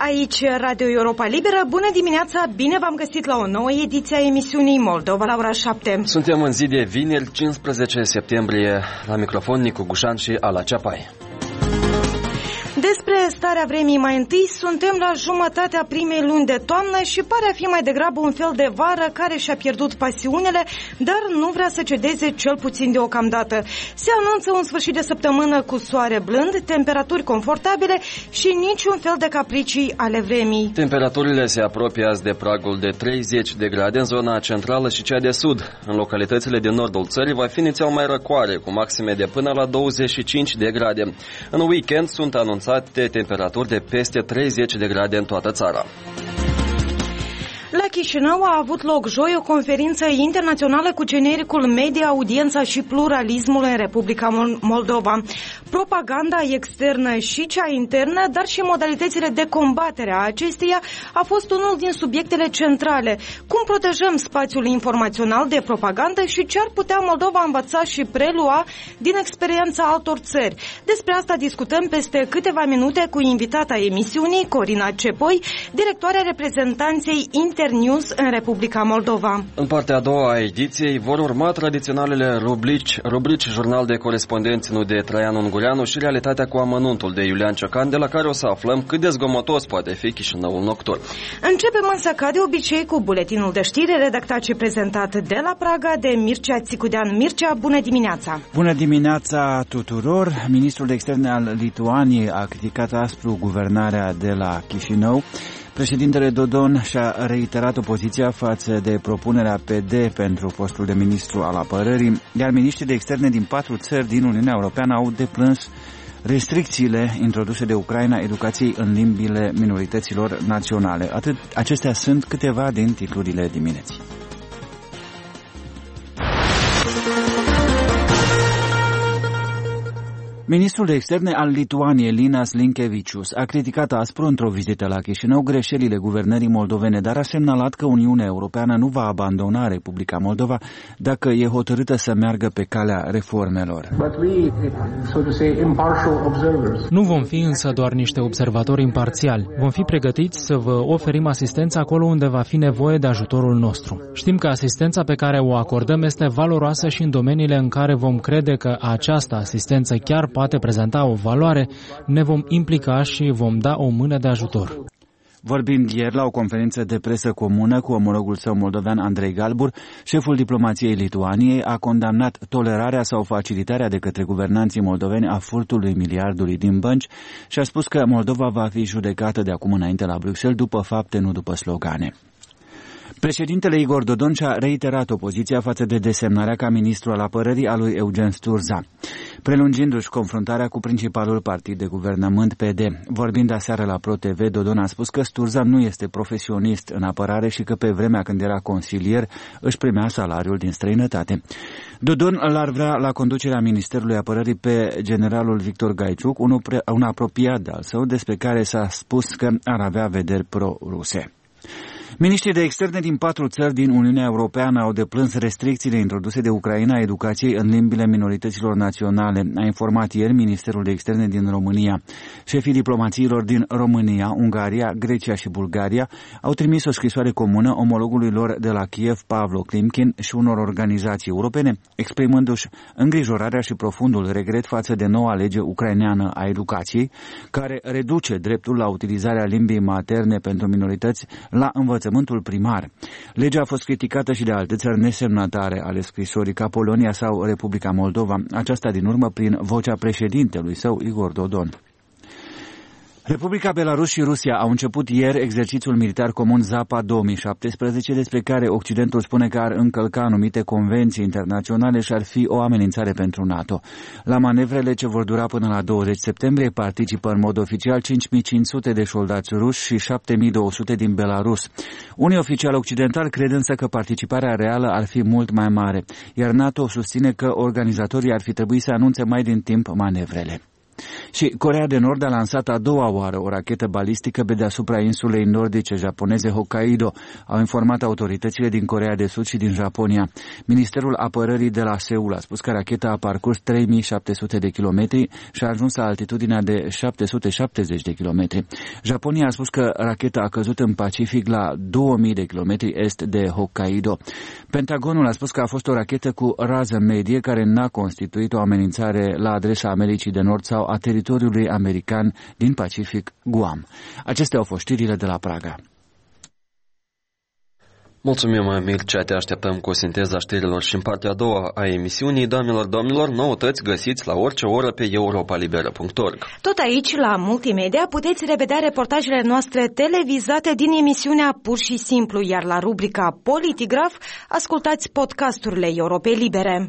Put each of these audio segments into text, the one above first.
Aici Radio Europa Liberă. Bună dimineața, bine v-am găsit la o nouă ediție a emisiunii Moldova la ora 7. Suntem în zi de vineri, 15 septembrie, la microfon Nicu Gușan și Ala Ceapai. Despre starea vremii mai întâi, suntem la jumătatea primei luni de toamnă și pare a fi mai degrabă un fel de vară care și-a pierdut pasiunile, dar nu vrea să cedeze cel puțin deocamdată. Se anunță un sfârșit de săptămână cu soare blând, temperaturi confortabile și niciun fel de capricii ale vremii. Temperaturile se apropie azi de pragul de 30 de grade în zona centrală și cea de sud. În localitățile din nordul țării va fi inițial mai răcoare, cu maxime de până la 25 de grade. În weekend sunt anunțate temperaturi de peste 30 de grade în toată țara. La Chișinău a avut loc joi o conferință internațională cu genericul Media, audiența și pluralismul în Republica Moldova. Propaganda externă și cea internă, dar și modalitățile de combatere a acesteia a fost unul din subiectele centrale. Cum protejăm spațiul informațional de propagandă și ce ar putea Moldova învăța și prelua din experiența altor țări? Despre asta discutăm peste câteva minute cu invitata emisiunii, Corina Cepoi, directoarea reprezentanței Internews în Republica Moldova. În partea a doua a ediției vor urma tradiționalele rubrici Jurnal de Corespondenți ținut de Traian Ungureanu și Realitatea cu amănuntul de Iulian Ciocan, de la care o să aflăm cât de zgomotos poate fi Chișinăul nocturn. Începem însă ca de obicei cu buletinul de știri redactat și prezentat de la Praga de Mircea Țicudean. Mircea, bună dimineața! Bună dimineața tuturor! Ministrul de Externe al Lituaniei a criticat aspru guvernarea de la Chișinău. Președintele Dodon și-a reiterat opoziția față de propunerea PD pentru postul de ministru al apărării, iar miniștrii de externe din 4 țări din Uniunea Europeană au deplâns restricțiile introduse de Ucraina educației în limbile minorităților naționale. Acestea sunt câteva din titlurile dimineții. Ministrul de Externe al Lituaniei, Linas Linkevičius, a criticat aspru într-o vizită la Chișinău greșelile guvernării moldovene, dar a semnalat că Uniunea Europeană nu va abandona Republica Moldova dacă e hotărâtă să meargă pe calea reformelor. Nu vom fi însă doar niște observatori imparțiali. Vom fi pregătiți să vă oferim asistență acolo unde va fi nevoie de ajutorul nostru. Știm că asistența pe care o acordăm este valoroasă și în domeniile în care vom crede că această asistență chiar poate prezenta o valoare, ne vom implica și vom da o mână de ajutor. Vorbind ieri la o conferință de presă comună cu omologul său moldovean Andrei Galbur, șeful diplomației Lituaniei a condamnat tolerarea sau facilitarea de către guvernanții moldoveni a furtului miliardului din bănci și a spus că Moldova va fi judecată de acum înainte la Bruxelles după fapte, nu după slogane. Președintele Igor Dodon și-a reiterat opoziția față de desemnarea ca ministru al apărării a lui Eugen Sturza, prelungindu-și confruntarea cu principalul partid de guvernământ PD. Vorbind aseară la ProTV, Dodon a spus că Sturza nu este profesionist în apărare și că pe vremea când era consilier își primea salariul din străinătate. Dodon l-ar vrea la conducerea Ministerului Apărării pe generalul Victor Gaiciuc, un apropiat de-al său, despre care s-a spus că ar avea vederi pro-ruse. Miniștrii de externe din 4 țări din Uniunea Europeană au deplâns restricțiile introduse de Ucraina educației în limbile minorităților naționale, a informat ieri Ministerul de Externe din România. Șefii diplomațiilor din România, Ungaria, Grecia și Bulgaria au trimis o scrisoare comună omologului lor de la Kiev, Pavlo Klimkin, și unor organizații europene, exprimându-și îngrijorarea și profundul regret față de noua lege ucraineană a educației, care reduce dreptul la utilizarea limbii materne pentru minorități la învățământul primar. Legea a fost criticată și de alte țări nesemnatare ale scrisorii, ca Polonia sau Republica Moldova, aceasta din urmă prin vocea președintelui său, Igor Dodon. Republica Belarus și Rusia au început ieri exercițiul militar comun Zapad 2017, despre care Occidentul spune că ar încălca anumite convenții internaționale și ar fi o amenințare pentru NATO. La manevrele ce vor dura până la 20 septembrie participă în mod oficial 5500 de soldați ruși și 7200 din Belarus. Unii oficiali occidentali cred însă că participarea reală ar fi mult mai mare, iar NATO susține că organizatorii ar fi trebuit să anunțe mai din timp manevrele. Și Coreea de Nord a lansat a doua oară o rachetă balistică pe deasupra insulei nordice japoneze Hokkaido, au informat autoritățile din Coreea de Sud și din Japonia. Ministerul Apărării de la Seul a spus că racheta a parcurs 3700 de kilometri și a ajuns la altitudinea de 770 de kilometri. Japonia a spus că racheta a căzut în Pacific la 2000 de kilometri est de Hokkaido. Pentagonul a spus că a fost o rachetă cu rază medie care n-a constituit o amenințare la adresa Americii de Nord sau a teritoriului american din Pacific, Guam. Acestea au fost știrile de la Praga. Mulțumim, Mircea, te așteptăm cu sinteza știrilor și în partea a doua a emisiunii. Doamnelor, domnilor, noutăți găsiți la orice oră pe europalibera.org. Tot aici, la Multimedia, puteți revedea reportajele noastre televizate din emisiunea Pur și Simplu, iar la rubrica Politigraf ascultați podcasturile Europei Libere.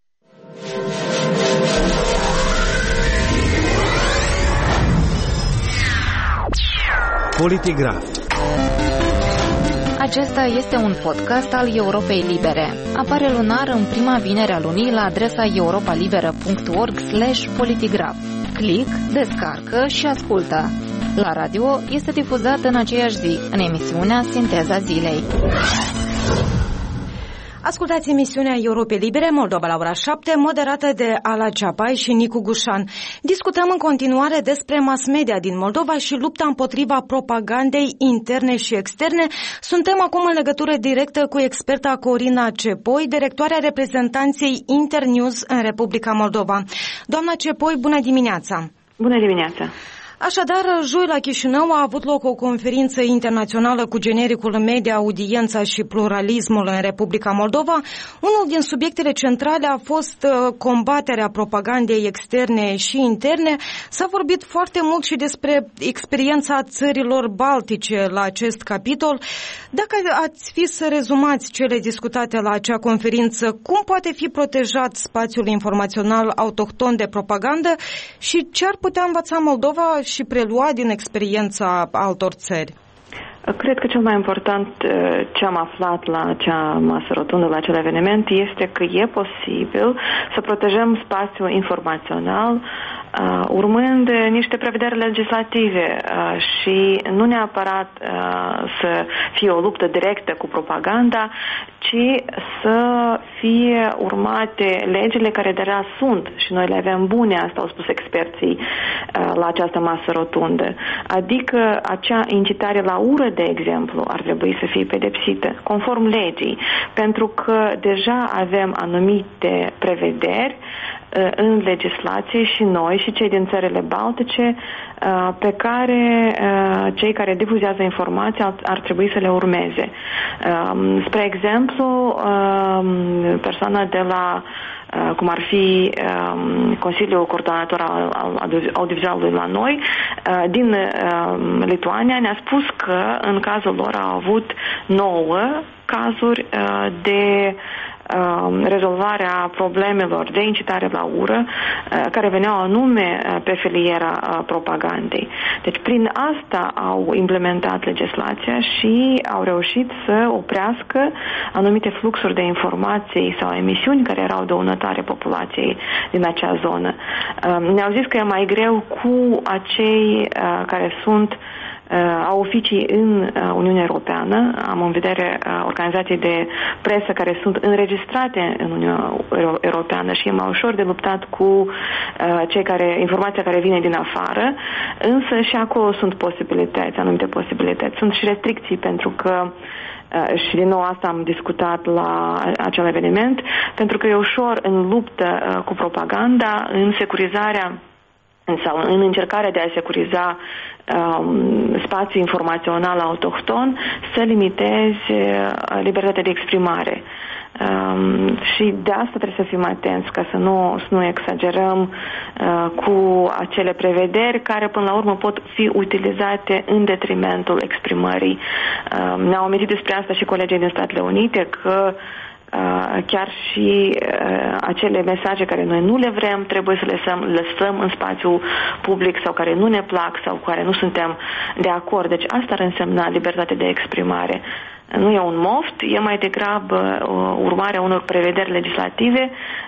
Politigraf. Acesta este un podcast al Europei Libere. Apare lunar în prima vinere a lunii la adresa europalibera.org/politigraf. Click, descarcă și ascultă. La radio este difuzat în aceeași zi, în emisiunea Sinteza Zilei. Ascultați emisiunea Europei Libere, Moldova la ora 7, moderată de Ala Ceapai și Nicu Gușan. Discutăm în continuare despre mass media din Moldova și lupta împotriva propagandei interne și externe. Suntem acum în legătură directă cu experta Corina Cepoi, directoarea reprezentanței Internews în Republica Moldova. Doamna Cepoi, bună dimineața! Bună dimineața! Așadar, joi la Chișinău a avut loc o conferință internațională cu genericul Media, Audiența și Pluralismul în Republica Moldova. Unul din subiectele centrale a fost combaterea propagandei externe și interne. S-a vorbit foarte mult și despre experiența țărilor baltice la acest capitol. Dacă ați fi să rezumați cele discutate la acea conferință, cum poate fi protejat spațiul informațional autohton de propagandă și ce ar putea învăța Moldova și prelua din experiența altor țări? Cred că cel mai important ce am aflat la acea masă rotundă, la acel eveniment, este că e posibil să protejăm spațiul informațional urmând niște prevederi legislative și nu neapărat să fie o luptă directă cu propaganda, ci să fie urmate legile care deja sunt și noi le avem bune, asta au spus experții la această masă rotundă. Adică acea incitare la ură, de exemplu, ar trebui să fie pedepsită conform legii, pentru că deja avem anumite prevederi în legislație și noi și cei din țările baltice pe care cei care difuzează informații ar trebui să le urmeze. Spre exemplu, persoana de la cum ar fi Consiliul Coordonator al Audiovizualului la noi, din Lituania, ne-a spus că în cazul lor au avut 9 cazuri de rezolvarea problemelor de incitare la ură care veneau anume pe filiera propagandei. Deci prin asta au implementat legislația și au reușit să oprească anumite fluxuri de informații sau emisiuni care erau dăunătoare populației din acea zonă. Ne-au zis că e mai greu cu acei care sunt au oficii în Uniunea Europeană, am în vedere organizații de presă care sunt înregistrate în Uniunea Europeană și e mai ușor de luptat cu informația care vine din afară, însă și acolo sunt posibilități, anumite posibilități. Sunt și restricții pentru că și din nou asta am discutat la acel eveniment, pentru că e ușor în luptă cu propaganda, în securizarea sau în încercarea de a securiza spațiul informațional autohton, să limitezi libertatea de exprimare. Și de asta trebuie să fim atenți, ca să nu exagerăm cu acele prevederi care până la urmă pot fi utilizate în detrimentul exprimării. Ne-au amintit despre asta și colegii din Statele Unite, că chiar și acele mesaje care noi nu le vrem trebuie să le lăsăm în spațiul public sau care nu ne plac sau cu care nu suntem de acord. Deci asta ar însemna libertate de exprimare. Nu e un moft, e mai degrabă urmarea unor prevederi legislative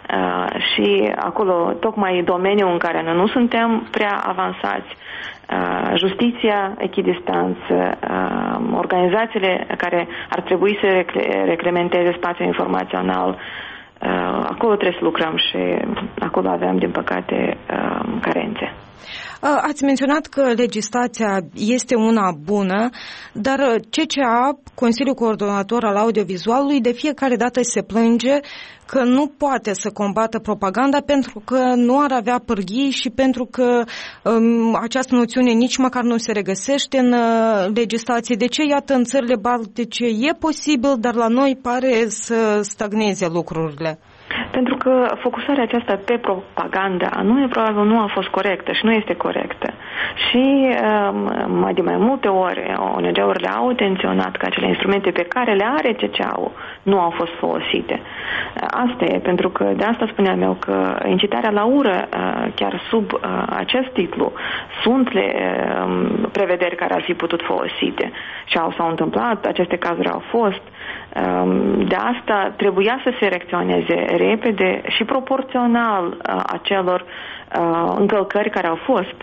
și acolo tocmai domeniul în care noi nu suntem prea avansați. Justiția, echidistanță, organizațiile care ar trebui să reglementeze spațiul informațional, acolo trebuie să lucrăm și acolo avem, din păcate, carențe. Ați menționat că legislația este una bună, dar CCA, Consiliul Coordonator al Audiovizualului, de fiecare dată se plânge că nu poate să combată propaganda pentru că nu ar avea pârghii și pentru că această noțiune nici măcar nu se regăsește în legislație. De ce, iată, în țările baltice e posibil, dar la noi pare să stagneze lucrurile? Pentru că focusarea aceasta pe propaganda anume probabil nu a fost corectă și nu este corectă. Și de mai multe ori ONG-urile au atenționat că acele instrumente pe care le are CCA-ul nu au fost folosite. Asta e, pentru că de asta spuneam eu că incitarea la ură, chiar sub acest titlu, sunt prevederi care ar fi putut folosite și s-au întâmplat, aceste cazuri au fost. De asta trebuia să se reacționeze repede și proporțional acelor încălcări care au fost.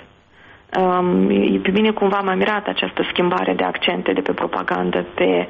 Pe mine cumva m-a mirat această schimbare de accente de pe propagandă pe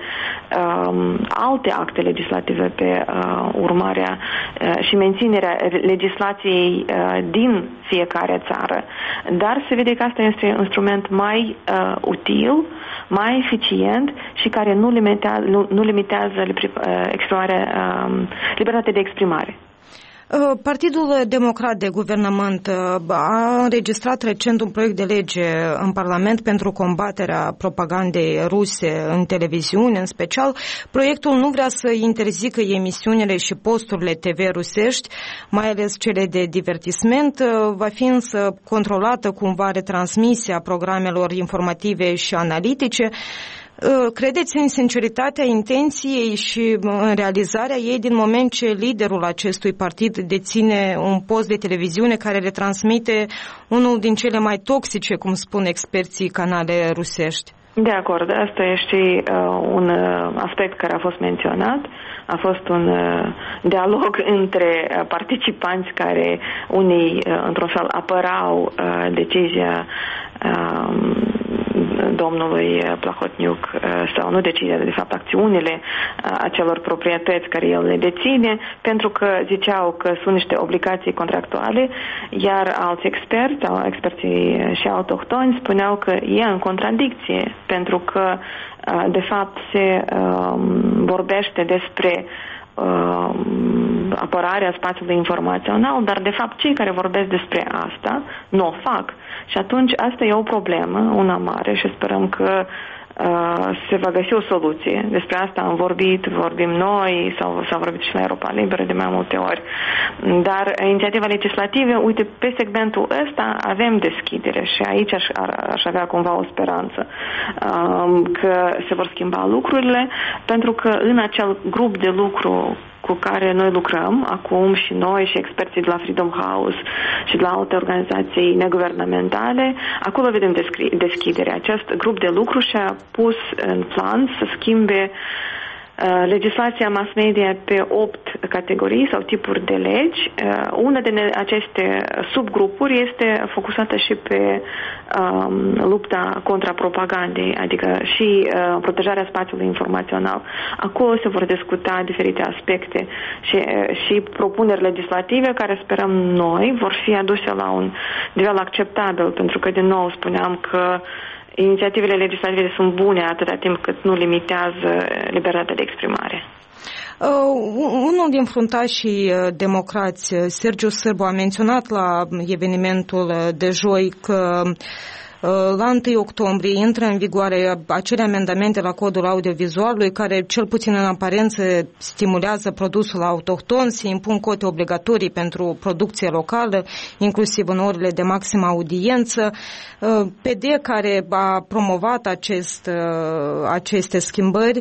alte acte legislative, pe urmarea și menținerea legislației din fiecare țară. Dar se vede că asta este un instrument mai util, mai eficient și care nu limitează libertatea de exprimare. Partidul Democrat de Guvernământ a înregistrat recent un proiect de lege în Parlament pentru combaterea propagandei ruse în televiziune, în special. Proiectul nu vrea să interzică emisiunile și posturile TV rusești, mai ales cele de divertisment. Va fi însă controlată cumva retransmisia programelor informative și analitice. Credeți în sinceritatea intenției și în realizarea ei din moment ce liderul acestui partid deține un post de televiziune care retransmite unul din cele mai toxice, cum spun experții, canale rusești? De acord, asta este un aspect care a fost menționat. A fost un dialog între participanți care unii, într-un fel, apărau decizia domnului Plahotniuc sau nu decizia, de fapt acțiunile acelor proprietăți care el le deține, pentru că ziceau că sunt niște obligații contractuale, iar alți experții și autohtoni spuneau că e în contradicție, pentru că de fapt se vorbește despre apărarea spațiului informațional, dar de fapt cei care vorbesc despre asta nu o fac. Și atunci asta e o problemă, una mare, și sperăm că se va găsi o soluție. Despre asta vorbim noi, sau s-a vorbit și la Europa Liberă de mai multe ori. Dar inițiativa legislativă, uite, pe segmentul ăsta avem deschidere și aici aș avea cumva o speranță că se vor schimba lucrurile, pentru că în acel grup de lucru cu care noi lucrăm acum și noi și experții de la Freedom House și de la alte organizații neguvernamentale, acolo vedem deschidere. Acest grup de lucru și-a pus în plan să schimbe legislația mass media pe 8 categorii sau tipuri de legi. Una din aceste subgrupuri este focusată și pe lupta contra propagandei, adică și protejarea spațiului informațional. Acolo se vor discuta diferite aspecte și propuneri legislative care sperăm noi vor fi aduse la un nivel acceptabil, pentru că din nou spuneam că inițiativele legislative sunt bune atâta timp cât nu limitează libertatea de exprimare. Unul din fruntașii democrați, Sergiu Sârbu, a menționat la evenimentul de joi că la 1 octombrie intră în vigoare acele amendamente la codul audiovizualului care, cel puțin în aparență, stimulează produsul autohton, se impun cote obligatorii pentru producție locală, inclusiv în orele de maximă audiență. PD, care a promovat aceste schimbări,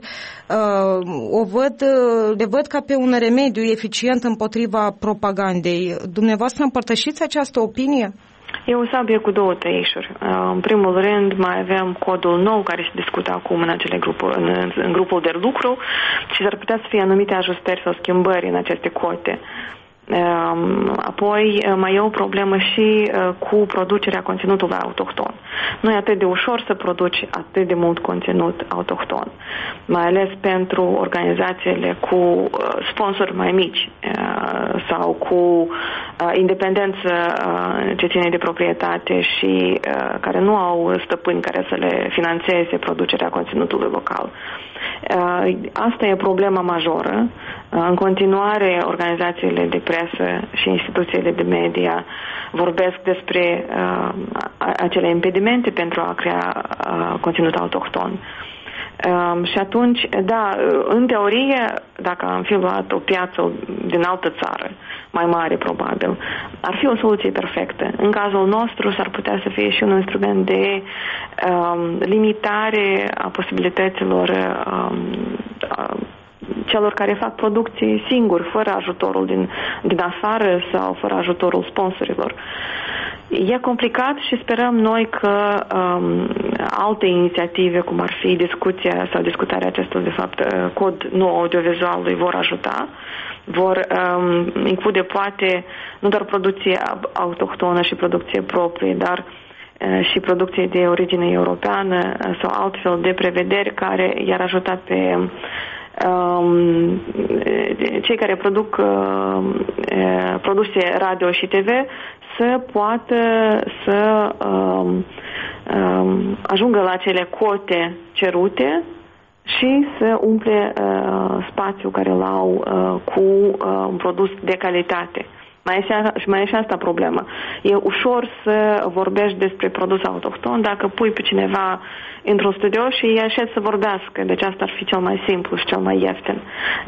le văd ca pe un remediu eficient împotriva propagandei. Dumneavoastră împărtășiți această opinie? E o sabie cu două tăișuri. În primul rând, mai avem codul nou care se discută acum în acele în grupul de lucru și s-ar putea să fie anumite ajustări sau schimbări în aceste cote. Apoi mai e o problemă și cu producerea conținutului autohton. Nu e atât de ușor să produci atât de mult conținut autohton, mai ales pentru organizațiile cu sponsori mai mici sau cu independență ce ține de proprietate și care nu au stăpâni care să le finanțeze producerea conținutului local. Asta e problema majoră. În continuare, organizațiile de presă și instituțiile de media vorbesc despre acele impedimente pentru a crea conținut autohton. Și atunci, da, în teorie, dacă am fi luat o piață din altă țară, mai mare probabil, ar fi o soluție perfectă. În cazul nostru s-ar putea să fie și un instrument de limitare a posibilităților celor care fac producții singuri, fără ajutorul din afară sau fără ajutorul sponsorilor. E complicat și sperăm noi că alte inițiative, cum ar fi discuția sau discutarea acestui, de fapt, cod nou audiovizual, vor ajuta, vor include poate nu doar producție autohtonă și producție proprie, dar și producție de origine europeană sau altfel de prevederi care i-ar ajuta pe cei care produc produse radio și TV să poată să ajungă la acele cote cerute și să umple spațiul care îl au cu un produs de calitate. Mai e și asta problemă. E ușor să vorbești despre produs autohton dacă pui pe cineva într-un studio și îi așezi să vorbească. Deci asta ar fi cel mai simplu și cel mai ieftin.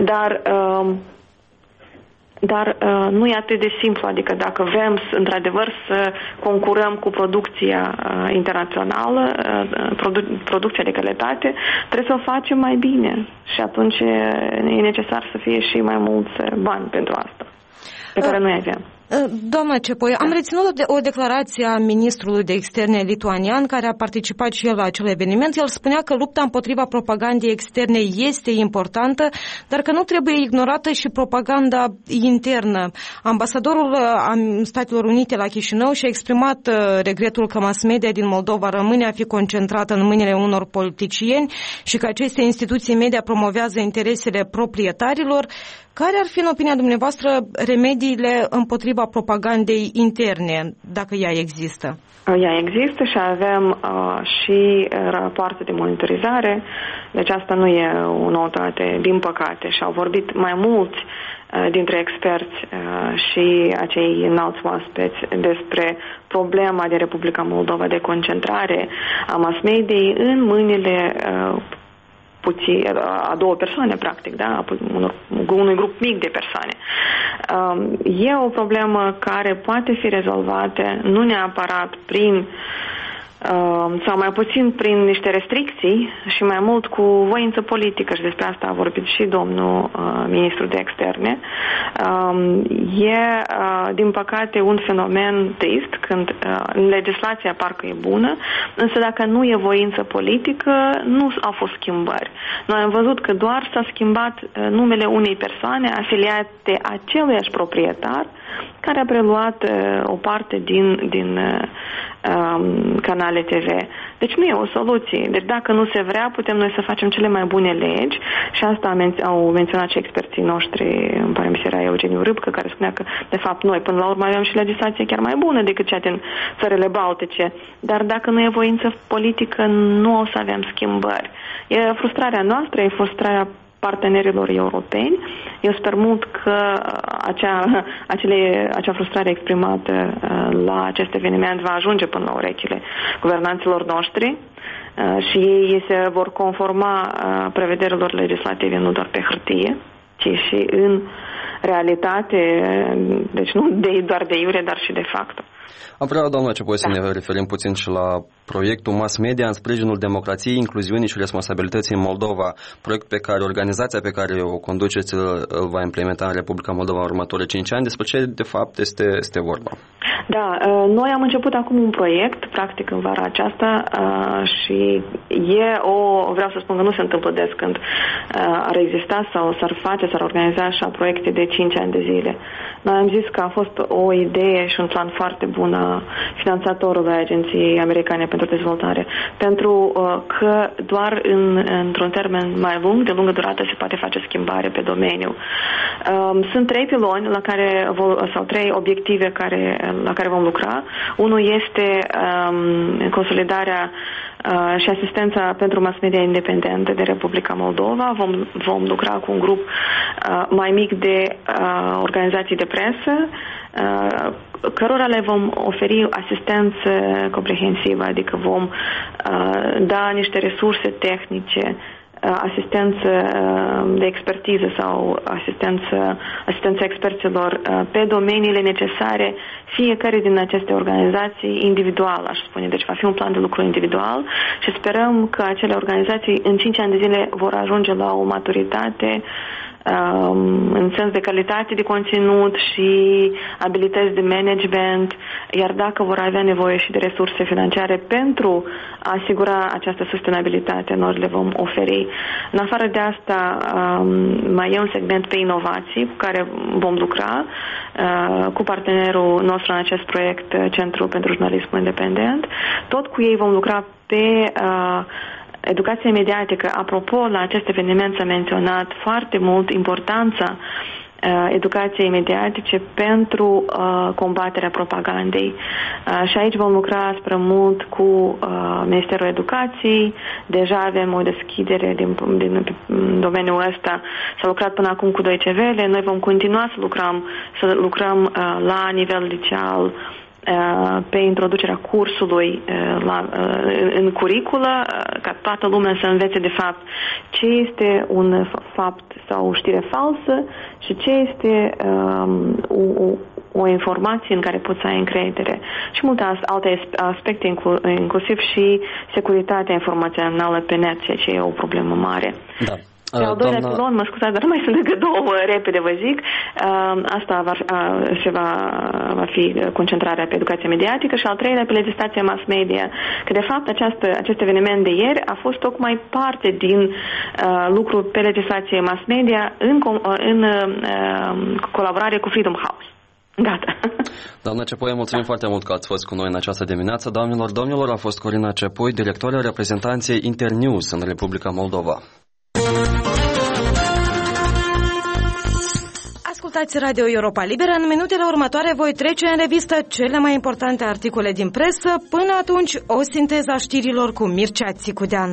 Dar nu e atât de simplu. Adică dacă vrem într-adevăr să concurăm cu producția internațională, producția de calitate, trebuie să o facem mai bine. Și atunci e necesar să fie și mai mulți bani pentru asta, pe care noi avem. Doamna Cepoi, am reținut o declarație a ministrului de externe lituanian care a participat și el la acel eveniment. El spunea că lupta împotriva propagandei externe este importantă, dar că nu trebuie ignorată și propaganda internă. Ambasadorul Statelor Unite la Chișinău și-a exprimat regretul că mass media din Moldova rămâne a fi concentrată în mâinile unor politicieni și că aceste instituții media promovează interesele proprietarilor. Care ar fi, în opinia dumneavoastră, remediile împotriva propagandei interne, dacă ea există? Ea există și avem și rapoarte de monitorizare, deci asta nu e o noutate, din păcate, și au vorbit mai mulți dintre experți și acei înalți oaspeți despre problema de Republica Moldova de concentrare a mass mediei în mâinile a două persoane, practic, da? Unui grup mic de persoane. E o problemă care poate fi rezolvată nu neapărat prin sau mai puțin prin niște restricții și mai mult cu voință politică, și despre asta a vorbit și domnul ministru de externe. E, din păcate, un fenomen trist când legislația parcă e bună, însă dacă nu e voință politică, nu au fost schimbări. Noi am văzut că doar s-a schimbat numele unei persoane afiliate aceluiași proprietar care a preluat o parte din canale TV. Deci nu e o soluție. Deci dacă nu se vrea, putem noi să facem cele mai bune legi și asta au menționat și experții noștri, îmi pare mi se era Eugeniu Râbcă, care spunea că, de fapt, noi până la urmă avem și legislație chiar mai bună decât cea din țările baltice. Dar dacă nu e voință politică, nu o să avem schimbări. E frustrarea noastră, e frustrarea partenerilor europeni. Eu sper mult că acea frustrare exprimată la acest eveniment va ajunge până la urechile guvernanților noștri și ei se vor conforma prevederilor legislative nu doar pe hârtie, ci și în realitate, deci nu doar de iure, dar și de facto. Am vrea, doamna Cepoi, să ne referim puțin și la proiectul Mass Media în sprijinul democrației, incluziunii și responsabilității în Moldova, proiect pe care organizația pe care o conduceți îl va implementa în Republica Moldova în următorii 5 ani. Despre ce, de fapt, este vorba? Da, noi am început acum un proiect, practic în vara aceasta, și vreau să spun că nu se întâmplă des când ar exista sau s-ar organiza așa proiecte de 5 ani de zile. Noi am zis că a fost o idee și un plan foarte bun finanțatorului Agenției Americane pentru Dezvoltare, pentru că doar într-un termen mai lung, de lungă durată, se poate face schimbare pe domeniu. Sunt 3 piloni sau 3 obiective la care vom lucra. Unul este consolidarea și asistența pentru mass media independente de Republica Moldova. Vom lucra cu un grup mai mic de organizații de presă, cărora le vom oferi asistență comprehensivă, adică vom da niște resurse tehnice, asistență de expertiză sau asistența experților pe domeniile necesare fiecare din aceste organizații individual, aș spune. Deci va fi un plan de lucru individual și sperăm că acele organizații în 5 ani de zile vor ajunge la o maturitate în sens de calitate de conținut și abilități de management, iar dacă vor avea nevoie și de resurse financiare pentru a asigura această sustenabilitate, noi le vom oferi. În afară de asta, mai e un segment pe inovații cu care vom lucra cu partenerul nostru în acest proiect, Centrul pentru Jurnalismul Independent. Tot cu ei vom lucra pe educație mediatică. Apropo, la acest eveniment s-a menționat foarte mult importanța educației mediatice pentru combaterea propagandei. Și aici vom spre mult cu Ministerul Educației. Deja avem o deschidere din domeniul ăsta. S-a lucrat până acum cu Deutsche Welle. Noi vom continua să lucrăm la nivel liceal pe introducerea cursului în curiculă, ca toată lumea să învețe de fapt ce este un fapt sau o știre falsă și ce este o informație în care poți să ai încredere. Și multe alte aspecte, inclusiv și securitatea informațională pe net, ceea ce e o problemă mare. Da. Și al doilea pilon, mă scuzați, dar nu mai sunt încă două, repede vă zic. Asta va fi concentrarea pe educația mediatică și al treilea pe legislația mass media. Că de fapt acest eveniment de ieri a fost tocmai parte din lucru pe legislație mass media în colaborare cu Freedom House. Gata. Doamna Cepoi, mulțumim foarte mult că ați fost cu noi în această dimineață. Doamnelor, domnilor, a fost Corina Cepoi, directoarea reprezentanței Internews în Republica Moldova. Ascultați Radio Europa Liberă. În minutele următoare voi trece în revistă cele mai importante articole din presă. Până atunci, o sinteză a știrilor cu Mircea Țicudean.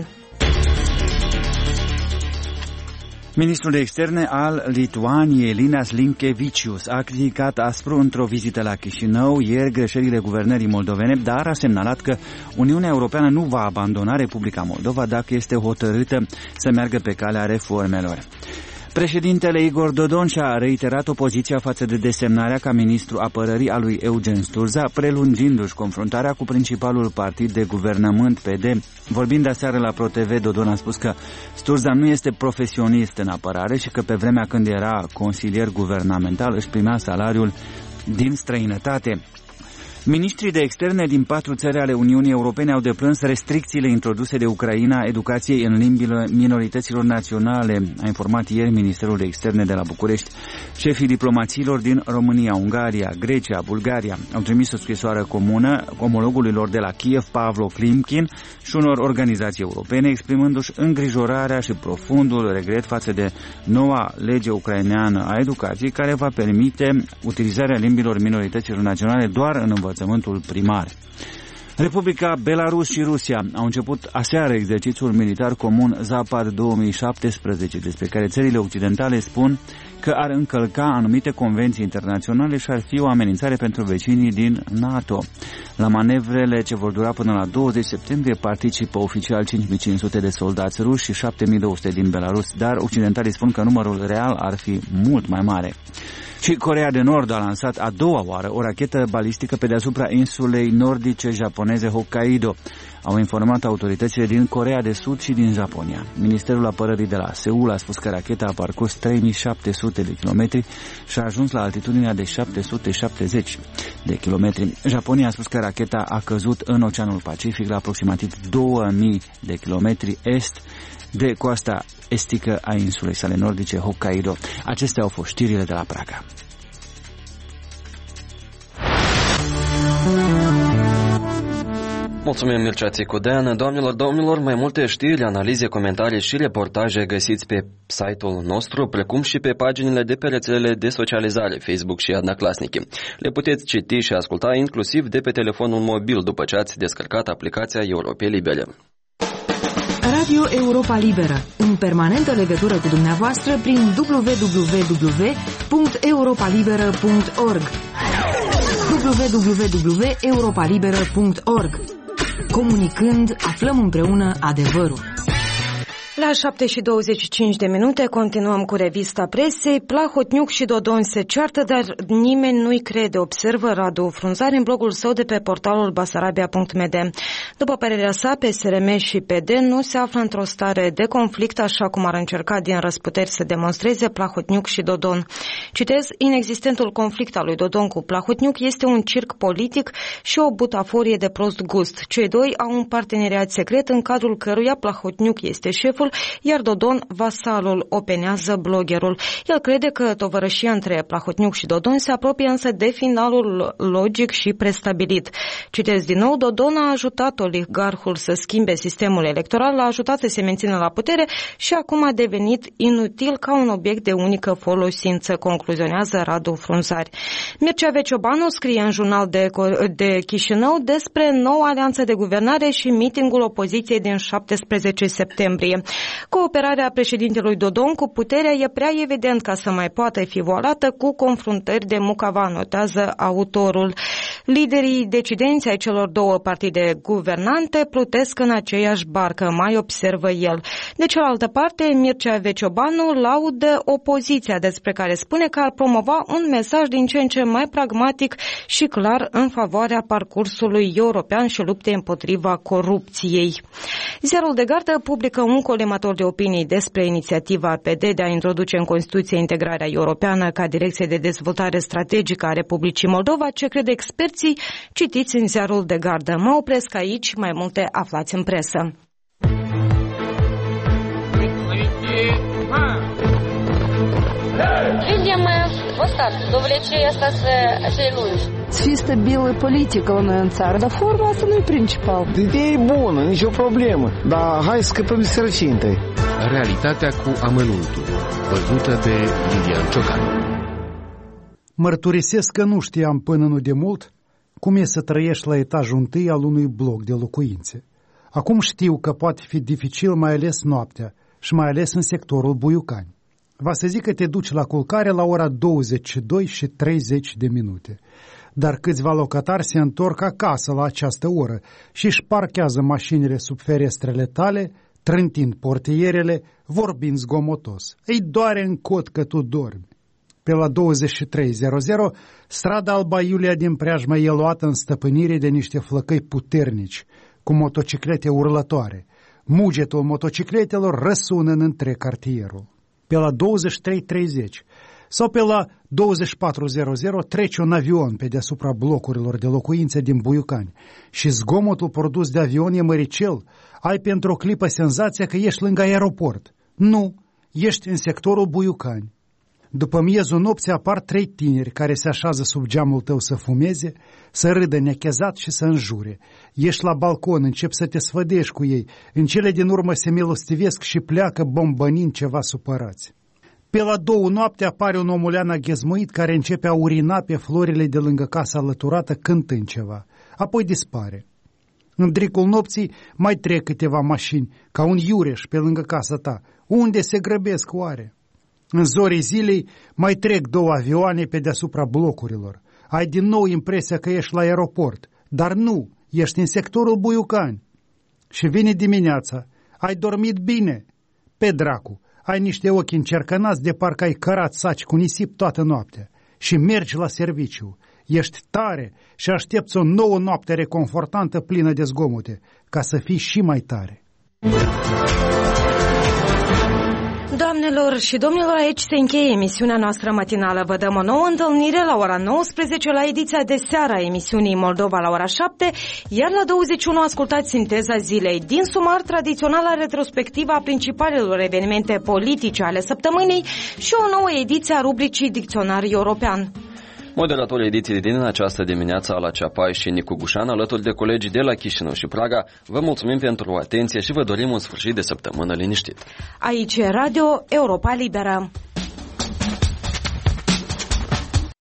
Ministrul de Externe al Lituaniei, Linas Linkevicius, a criticat aspru într-o vizită la Chișinău ieri greșelile guvernării moldovene, dar a semnalat că Uniunea Europeană nu va abandona Republica Moldova dacă este hotărâtă să meargă pe calea reformelor. Președintele Igor Dodon și-a reiterat opoziția față de desemnarea ca ministru apărării a lui Eugen Sturza, prelungindu-și confruntarea cu principalul partid de guvernământ PD. Vorbind aseară la ProTV, Dodon a spus că Sturza nu este profesionist în apărare și că pe vremea când era consilier guvernamental își primea salariul din străinătate. Ministrii de externe din 4 țări ale Uniunii Europene au deplâns restricțiile introduse de Ucraina educației în limbile minorităților naționale, a informat ieri Ministerul de Externe de la București. Șefii diplomațiilor din România, Ungaria, Grecia, Bulgaria au trimis o scrisoare comună omologului lor de la Kiev, Pavlo Klimkin, și unor organizații europene, exprimându-și îngrijorarea și profundul regret față de noua lege ucraineană a educației, care va permite utilizarea limbilor minorităților naționale doar în învățământul primar. Republica Belarus și Rusia au început aseară exercițiul militar comun Zapad 2017, despre care țările occidentale spun că ar încălca anumite convenții internaționale și ar fi o amenințare pentru vecinii din NATO. La manevrele ce vor dura până la 20 septembrie participă oficial 5500 de soldați ruși și 7200 din Belarus, dar occidentalii spun că numărul real ar fi mult mai mare. Și Coreea de Nord a lansat a doua oară o rachetă balistică pe deasupra insulei nordice japoneze Hokkaido. Au informat autoritățile din Coreea de Sud și din Japonia. Ministerul Apărării de la Seul a spus că racheta a parcurs 3700 de kilometri și a ajuns la altitudinea de 770. de kilometri. Japonia a spus că racheta a căzut în Oceanul Pacific la aproximativ 2000 de kilometri est de coasta estică a insulei sale nordice Hokkaido. Acestea au fost știrile de la Praga. Mulțumim, Mircea Țicudean. Doamnelor, domnilor, mai multe știri, analize, comentarii și reportaje găsiți pe site-ul nostru, precum și pe paginile de pe rețelele de socializare, Facebook și Odnoklassniki. Le puteți citi și asculta inclusiv de pe telefonul mobil după ce ați descărcat aplicația Europei Libere. Radio Europa Liberă, în permanentă legătură cu dumneavoastră prin www.europalibera.org www.europalibera.org. Comunicând, aflăm împreună adevărul. La 7:25 continuăm cu revista presei. Plahotniuc și Dodon se ceartă, dar nimeni nu-i crede, observă Radu Frunzari în blogul său de pe portalul basarabia.md. După părerea sa, PSRM și PD nu se află într-o stare de conflict, așa cum ar încerca din răsputeri să demonstreze Plahotniuc și Dodon. Citez, inexistentul conflict al lui Dodon cu Plahotniuc este un circ politic și o butaforie de prost gust. Cei doi au un parteneriat secret în cadrul căruia Plahotniuc este șeful, iar Dodon vasalul, openează bloggerul. El crede că tovărășia între Plahotniuc și Dodon se apropie însă de finalul logic și prestabilit. Citez din nou, Dodon a ajutat oligarhul să schimbe sistemul electoral, l-a ajutat să se mențină la putere și acum a devenit inutil ca un obiect de unică folosință, concluzionează Radu Frunzari. Mircea Veciobanu scrie în jurnal de Chișinău despre noua alianță de guvernare și mitingul opoziției din 17 septembrie. Cooperarea președintelui Dodon cu puterea e prea evident ca să mai poată fi voalată cu confruntări de mucava, notează autorul. Liderii decidenți ai celor două partide guvernante plutesc în aceeași barcă, mai observă el. De cealaltă parte, Mircea Veciobanu laudă opoziția, despre care spune că ar promova un mesaj din ce în ce mai pragmatic și clar în favoarea parcursului european și luptei împotriva corupției. Ziarul de Gardă publică un colemator de opinii despre inițiativa PD de a introduce în Constituție integrarea europeană ca direcție de dezvoltare strategică a Republicii Moldova. Ce cred experții? Citiți în Ziarul de Gardă. Mă opresc aici, mai multe aflați în presă. Видимо, вот так, до влечения остаться lungi. Să fie stabilă politică la noi în țară, dar forma asta nu e principal. Ideea e bună, nicio problemă, dar hai să scăpăm de sărăcie întâi. Realitatea cu amănuntul, văzută de Lilian Ciocan. Mărturisesc că nu știam până nu de mult cum e să trăiești la etajul întâi al unui bloc de locuințe. Acum știu că poate fi dificil, mai ales noaptea și mai ales în sectorul Buiucani. Va să zic că te duci la culcare la ora 22:30. Dar câțiva locatari se întorc acasă la această oră și își parchează mașinile sub ferestrele tale, trântind portierele, vorbind zgomotos. Îi doare în cot că tu dormi. Pe la 23:00, strada Alba Iulia din preajmă e luată în stăpânire de niște flăcăi puternici, cu motociclete urlătoare. Mugetul motocicletelor răsună în întreg cartierul. Pe la 23:30 sau pe la 24:00 trece un avion pe deasupra blocurilor de locuințe din Buiucani și zgomotul produs de avion e măricel. Ai pentru o clipă senzația că ești lângă aeroport. Nu, ești în sectorul Buiucani. După miezul nopții apar 3 tineri care se așează sub geamul tău să fumeze, să râdă nechezat și să înjure. Ești la balcon, începi să te sfădești cu ei, în cele din urmă se milostivesc și pleacă bombănind ceva supărați. Pe la 2 noapte apare un omulean aghezmuit care începe a urina pe florile de lângă casa alăturată cântând ceva, apoi dispare. În dricul nopții mai trec câteva mașini, ca un iureș pe lângă casa ta. Unde se grăbesc oare? În zorii zilei mai trec 2 avioane pe deasupra blocurilor. Ai din nou impresia că ești la aeroport, dar nu, ești în sectorul Buiucani. Și vine dimineața, ai dormit bine? Pe dracu, ai niște ochi încercănați de parcă ai cărat saci cu nisip toată noaptea și mergi la serviciu. Ești tare și aștepți o nouă noapte reconfortantă plină de zgomote, ca să fii și mai tare. Doamnelor Doamnelor și domnilor, aici se încheie emisiunea noastră matinală. Vă dăm o nouă întâlnire la ora 19 la ediția de seară a emisiunii Moldova la ora 7, iar la 21 ascultați Sinteza zilei. Din sumar, tradiționala retrospectivă a principalelor evenimente politice ale săptămânii și o nouă ediție a rubricii Dicționar European. Moderatorii ediției din această dimineață, Ala Ceapai și Nicu Gușan, alături de colegii de la Chișinău și Praga, vă mulțumim pentru atenție și vă dorim un sfârșit de săptămână liniștit. Aici e Radio Europa Liberă.